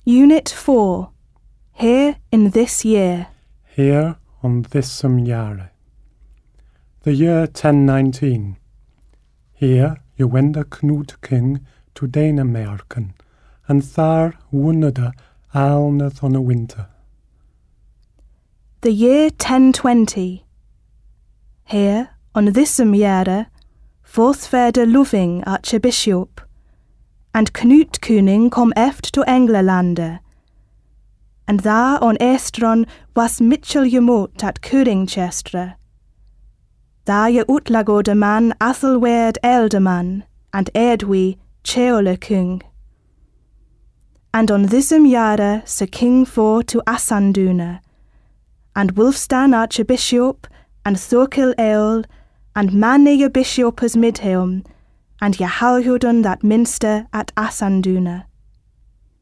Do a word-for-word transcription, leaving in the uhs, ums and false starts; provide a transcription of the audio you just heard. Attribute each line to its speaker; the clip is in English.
Speaker 1: Unit four. Here in this year.
Speaker 2: Here on thissum jare. The year ten nineteen. Here je wende Knut King to Denemarken, and thar woonede aalneth on a winter.
Speaker 1: The year ten twenty. Here on thissum jare forthverde Loving Archbishop, and Knut Kuning kom eft to Englelande, and there on Estron was Mitchell jemot at Kuringchestre. There je utlagode man Athelwerd Elderman, and Edwy Cheole Kung. And on thissum jare se King for to Assandune, and Wulfstan Archbishop, and Thorkill Earl, and Manne Bishop as Midhelm, and Jehalhudun that minster at Assandune.